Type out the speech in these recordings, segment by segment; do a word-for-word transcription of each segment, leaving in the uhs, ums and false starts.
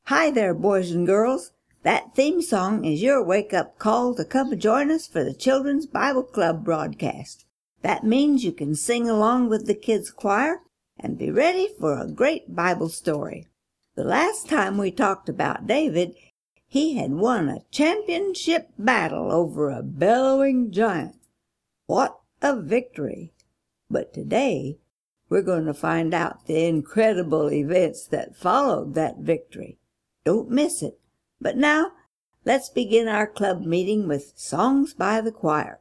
Hi there, boys and girls. That theme song is your wake-up call to come join us for the Children's Bible Club broadcast. That means you can sing along with the kids' choir and be ready for a great Bible story. The last time we talked about David, he had won a championship battle over a bellowing giant. What a victory! But today, we're going to find out the incredible events that followed that victory. Don't miss it. But now, let's begin our club meeting with Songs by the Choir.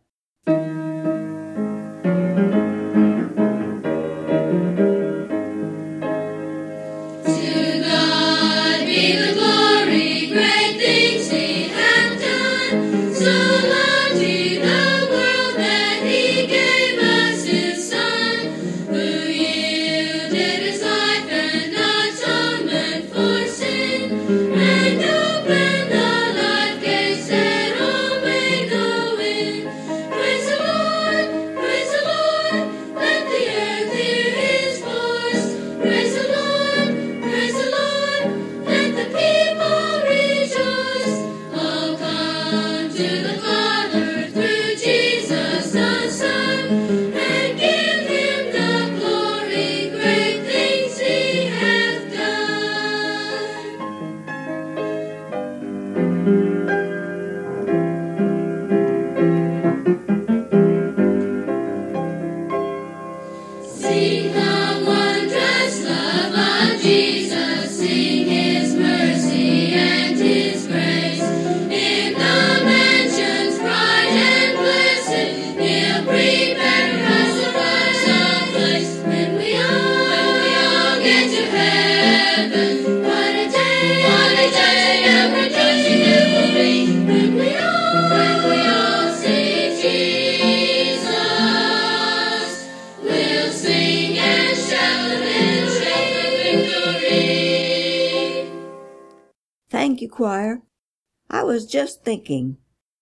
Thank you, choir. I was just thinking,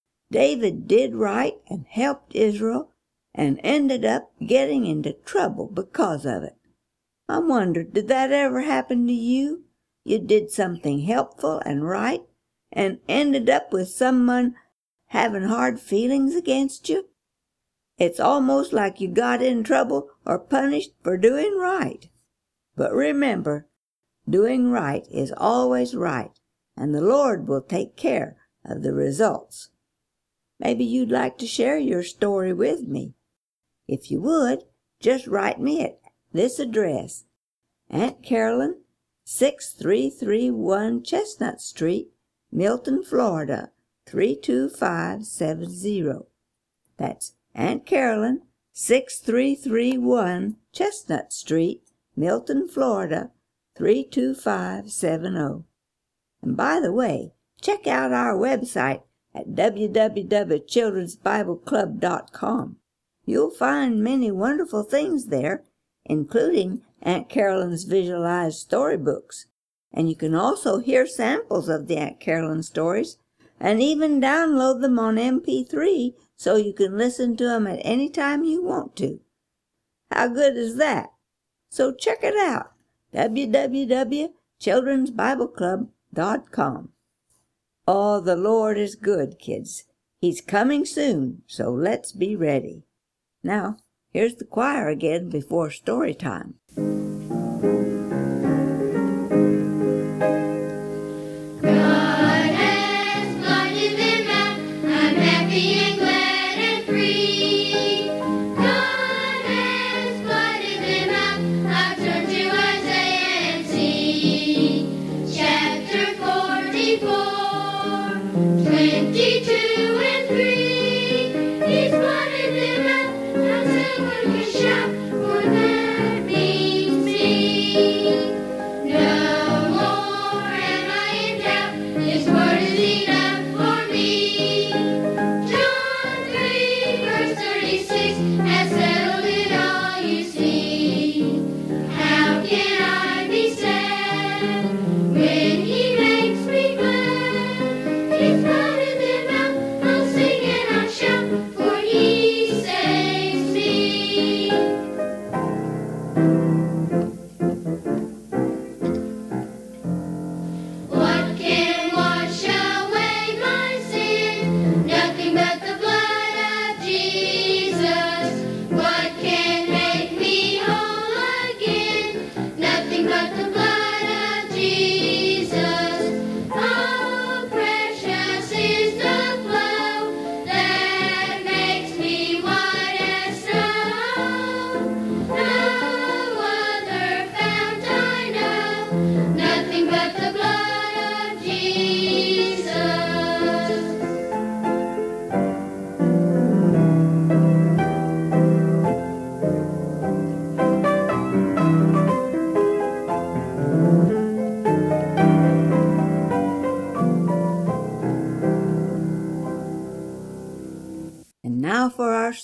David did right and helped Israel and ended up getting into trouble because of it. I wonder, did that ever happen to you? You did something helpful and right and ended up with someone having hard feelings against you? It's almost like you got in trouble or punished for doing right. But remember, doing right is always right, and the Lord will take care of the results. Maybe you'd like to share your story with me. If you would, just write me at this address, Aunt Carolyn, six three three one Chestnut Street, Milton, Florida, three two five seven zero. That's Aunt Carolyn, six three three one Chestnut Street, Milton, Florida, three two five seven zero. And by the way, check out our website at w w w dot children's bible club dot com. You'll find many wonderful things there, including Aunt Carolyn's visualized storybooks. And you can also hear samples of the Aunt Carolyn stories and even download them on M P three so you can listen to them at any time you want to. How good is that? So check it out, w w w dot children's bible club dot com. Oh, the Lord is good, kids. He's coming soon, so let's be ready. Now, here's the choir again before story time. Shout, for that means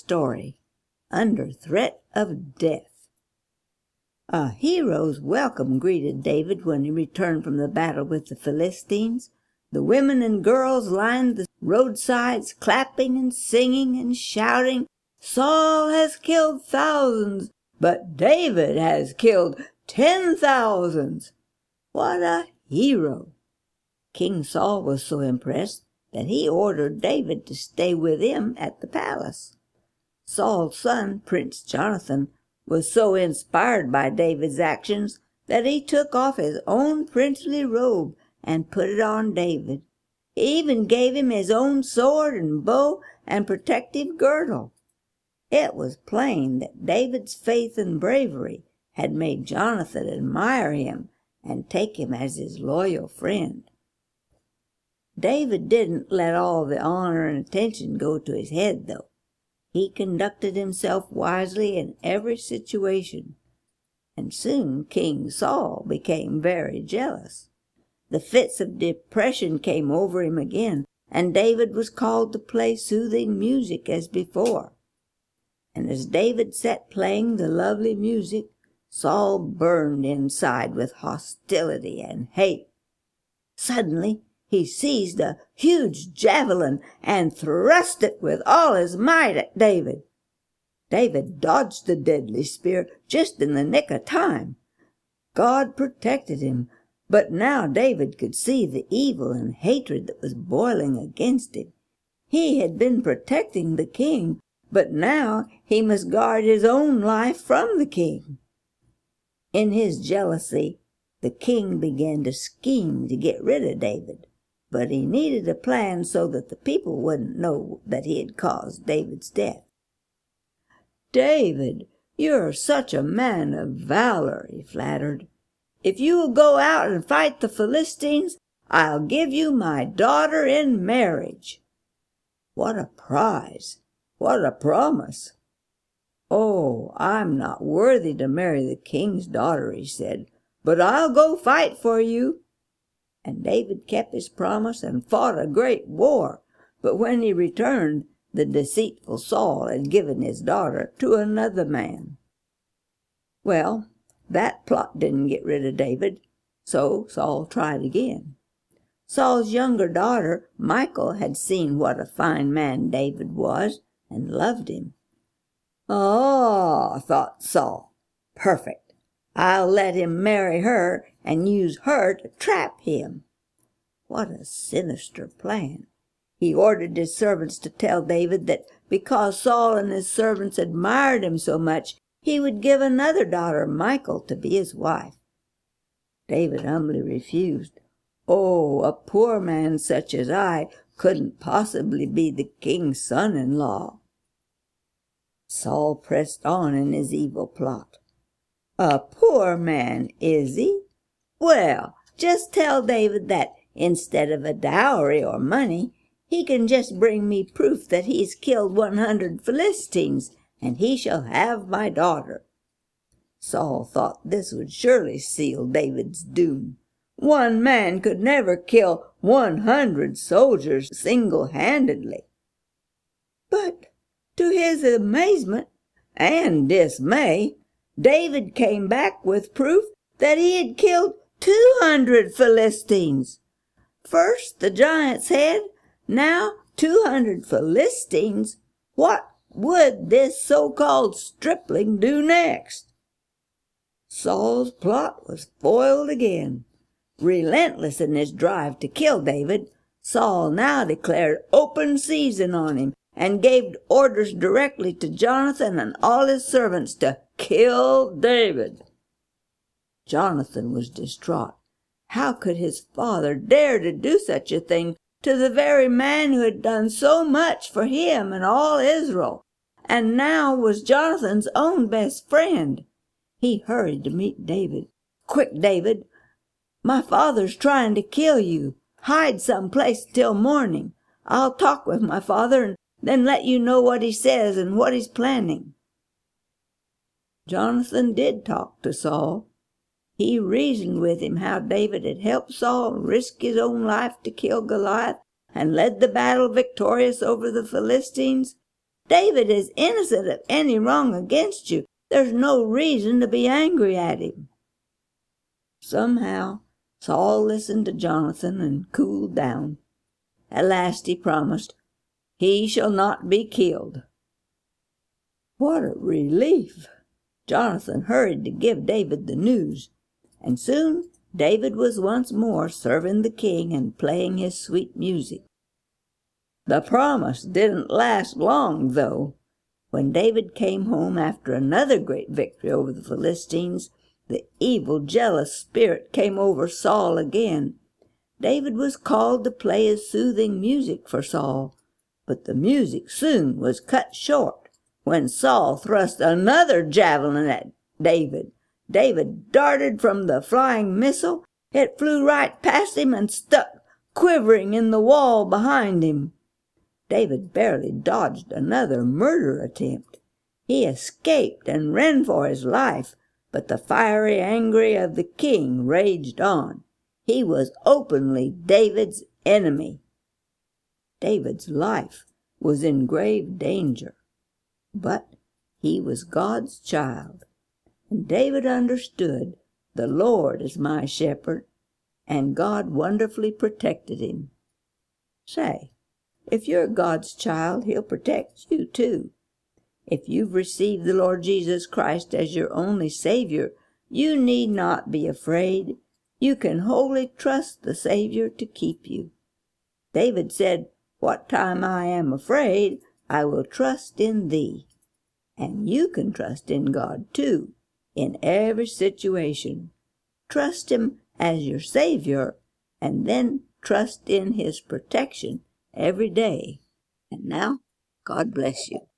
story, Under Threat of Death. A hero's welcome greeted David when he returned from the battle with the Philistines. The women and girls lined the roadsides, clapping and singing and shouting, "Saul has killed thousands, but David has killed ten thousands. What a hero!" King Saul was so impressed that he ordered David to stay with him at the palace. Saul's son, Prince Jonathan, was so inspired by David's actions that he took off his own princely robe and put it on David. He even gave him his own sword and bow and protective girdle. It was plain that David's faith and bravery had made Jonathan admire him and take him as his loyal friend. David didn't let all the honor and attention go to his head, though. He conducted himself wisely in every situation, and soon King Saul became very jealous. The fits of depression came over him again, and David was called to play soothing music as before. And as David sat playing the lovely music, Saul burned inside with hostility and hate. Suddenly he seized a huge javelin and thrust it with all his might at David. David dodged the deadly spear just in the nick of time. God protected him, but now David could see the evil and hatred that was boiling against him. He had been protecting the king, but now he must guard his own life from the king. In his jealousy, the king began to scheme to get rid of David. But he needed a plan so that the people wouldn't know that he had caused David's death. "David, you're such a man of valor," he flattered. "If you will go out and fight the Philistines, I'll give you my daughter in marriage." What a prize! What a promise! "Oh, I'm not worthy to marry the king's daughter," he said, "but I'll go fight for you." And David kept his promise and fought a great war. But when he returned, the deceitful Saul had given his daughter to another man. Well, that plot didn't get rid of David, so Saul tried again. Saul's younger daughter, Michal, had seen what a fine man David was and loved him. "Ah," thought Saul, "perfect. I'll let him marry her and use her to trap him." What a sinister plan. He ordered his servants to tell David that because Saul and his servants admired him so much, he would give another daughter, Michal, to be his wife. David humbly refused. "Oh, a poor man such as I couldn't possibly be the king's son-in-law." Saul pressed on in his evil plot. "A poor man, is he? Well, just tell David that instead of a dowry or money, he can just bring me proof that he's killed one hundred Philistines, and he shall have my daughter." Saul thought this would surely seal David's doom. One man could never kill one hundred soldiers single-handedly. But to his amazement and dismay, David came back with proof that he had killed two hundred Philistines. First the giant's head, now two hundred Philistines. What would this so-called stripling do next? Saul's plot was foiled again. Relentless in his drive to kill David, Saul now declared open season on him and gave orders directly to Jonathan and all his servants to kill David. Jonathan was distraught. How could his father dare to do such a thing to the very man who had done so much for him and all Israel, and now was Jonathan's own best friend? He hurried to meet David. "Quick, David! My father's trying to kill you. Hide someplace till morning. I'll talk with my father and then let you know what he says and what he's planning." Jonathan did talk to Saul. He reasoned with him how David had helped Saul risk his own life to kill Goliath and led the battle victorious over the Philistines. David is innocent of any wrong against you. There's no reason to be angry at him." Somehow Saul listened to Jonathan and cooled down. At last he promised, "He shall not be killed." What a relief! Jonathan hurried to give David the news, and soon David was once more serving the king and playing his sweet music. The promise didn't last long, though. When David came home after another great victory over the Philistines, the evil, jealous spirit came over Saul again. David was called to play his soothing music for Saul, but the music soon was cut short when Saul thrust another javelin at David. David darted from the flying missile. It flew right past him and stuck quivering in the wall behind him. David barely dodged another murder attempt. He escaped and ran for his life, but the fiery anger of the king raged on. He was openly David's enemy. David's life was in grave danger, but he was God's child, and David understood, "The Lord is my shepherd," and God wonderfully protected him. Say, if you're God's child, He'll protect you too. If you've received the Lord Jesus Christ as your only Savior, you need not be afraid. You can wholly trust the Savior to keep you. David said, "What time I am afraid, I will trust in Thee." And you can trust in God too, in every situation. Trust Him as your Savior, and then trust in His protection every day. And now, God bless you.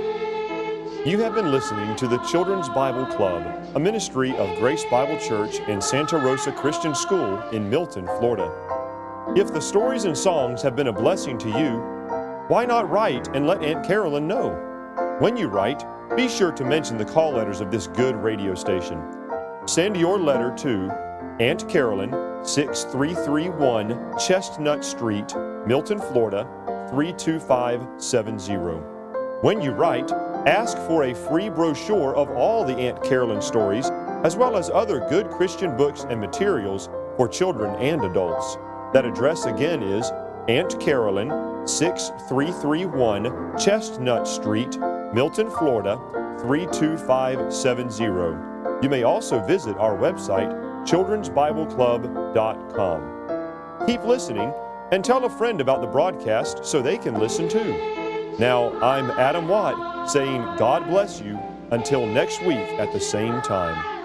You have been listening to the Children's Bible Club, a ministry of Grace Bible Church and Santa Rosa Christian School in Milton, Florida. If the stories and songs have been a blessing to you, why not write and let Aunt Carolyn know? When you write, be sure to mention the call letters of this good radio station. Send your letter to Aunt Carolyn, six three three one Chestnut Street, Milton, Florida, three two five seven zero. When you write, ask for a free brochure of all the Aunt Carolyn stories, as well as other good Christian books and materials for children and adults. That address again is Aunt Carolyn, six three three one Chestnut Street, Milton, Florida, three two five seven zero. You may also visit our website, children's bible club dot com. Keep listening and tell a friend about the broadcast so they can listen too. Now, I'm Adam Watt saying God bless you until next week at the same time.